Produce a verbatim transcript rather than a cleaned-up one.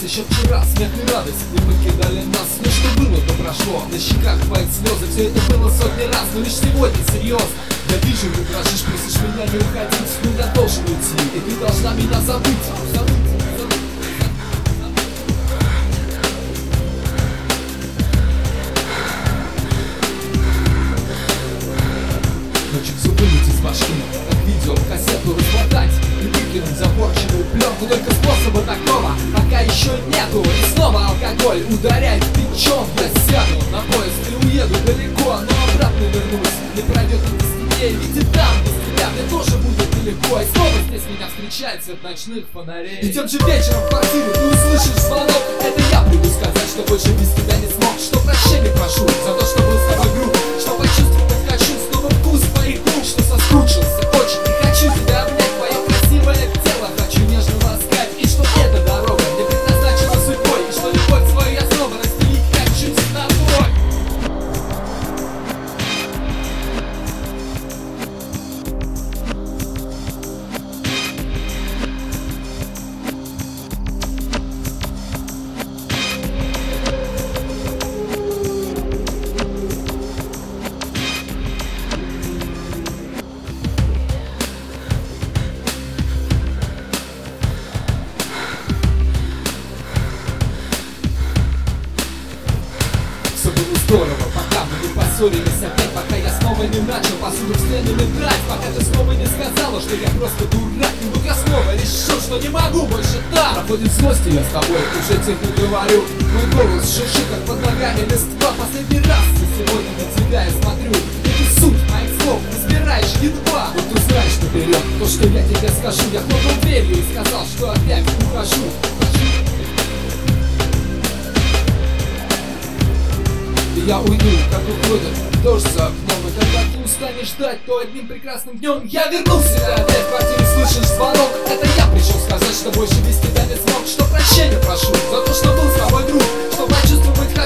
еще вчера, смех и радость не покидали нас. Все, что было, то прошло, на щеках моих слезы. Все это было сотни раз, но лишь сегодня серьезно. Я вижу, как дрожишь, просишь меня не уходить. Но я должен уйти, и ты должна меня забыть. Ночью все вынуть из башки, как видео, кассету размотать и выкинуть запорченную пленку. Только способа такого пока еще нету. И снова алкоголь ударяет в печён. Я сяду на поезд и уеду далеко, но обратно вернусь. Не пройдет и десять, ведь и там без тебя мне тоже будет нелегко. И снова здесь меня встречает свет ночных фонарей. И тем же вечером в квартире ты услышишь звонок. Это я приду сказать, что больше без тебя не смог. Что прощения прошу за то, что был с тобой груб. Что почувствовать хочу снова вкус твоих губ. Что соскучился очень и хочу тебя обнять. Твое красивое тело хочу нежно ласкать. И что эта дорога мне предназначена судьбой. И что любовь свою я снова разделить хочу с тобой. Все было здорово, пока мы не поссорились опять. Пока я снова не начал посуду в стену брать. Пока ты снова не сказала, что я просто дурак. И вдруг я снова решил, что не могу больше так. Проходит злость, и я с тобой уже тихо говорю. Мой голос шуршит, как под ногами листва. Последний раз за сегодня на тебя я смотрю. И ты суть моих слов разбираешь едва. Вот узнаешь наперед то, что я тебе скажу. Я хлопнул дверью и сказал, что опять ухожу. И я уйду, как уходит дождь за окном. И когда ты устанешь ждать, то одним прекрасным днем я вернулся. И опять в квартире слышишь звонок. Это я пришел сказать, что больше без тебя не смог. Что прощения прошу за то, что был с тобой друг. Что почувствовать хочу.